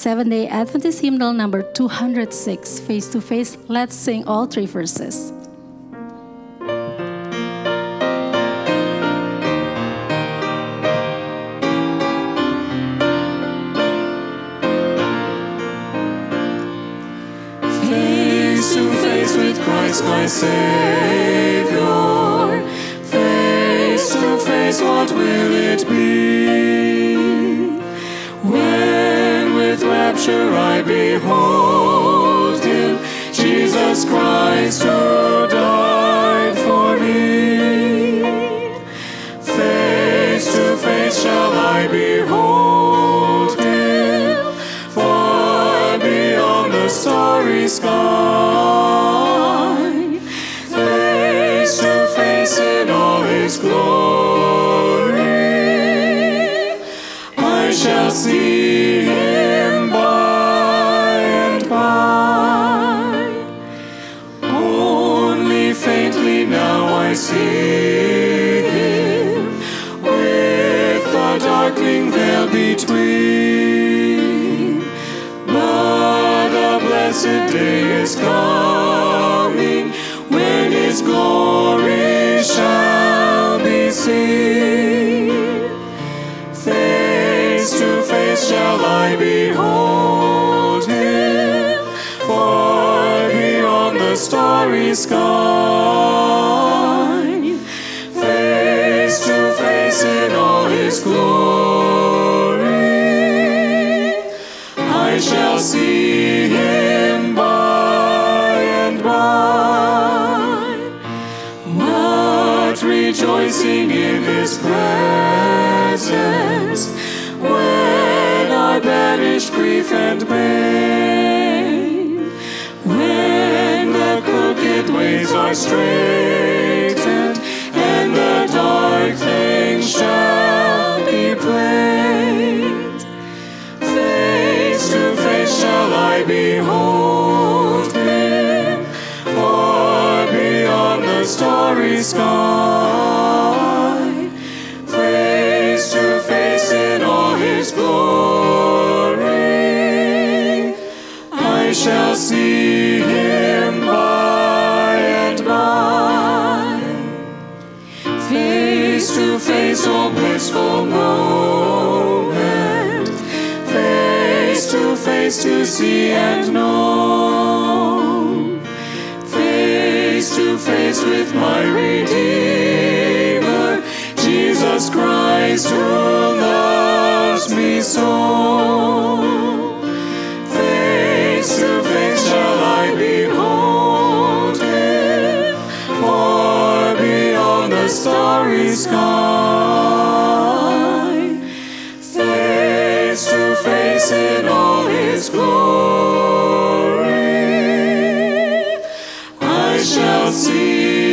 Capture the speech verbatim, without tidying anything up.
Seventh-day Adventist hymnal number two hundred six, Face to Face. Let's sing all three verses. Face to face with Christ my Savior, face to face, what will it be? When with rapture I behold Him, Jesus Christ who died for me. Face to face shall I behold Him, far beyond the starry sky. Face to face in all His glory, I shall see Him by and by. Only faintly now I see Him, with the darkening veil between. But a blessed day is coming, when His glory shall be seen. Face to face shall I behold Him, far beyond the starry sky. Face to face in all His glory, I shall see Him by and by. What rejoicing in His presence, when are banished grief and pain, when the crooked ways are straightened, and the dark things shall be plain. Face to face shall I behold Him, far beyond the starry sky. Face to face in all His glory, I shall see Him by and by. Face to face, oh blissful moment, face to face to see and know. Face to face with my Redeemer, Jesus Christ who loves me so. Face to face shall I behold Him, far beyond the starry sky. Face to face in all His glory, I shall see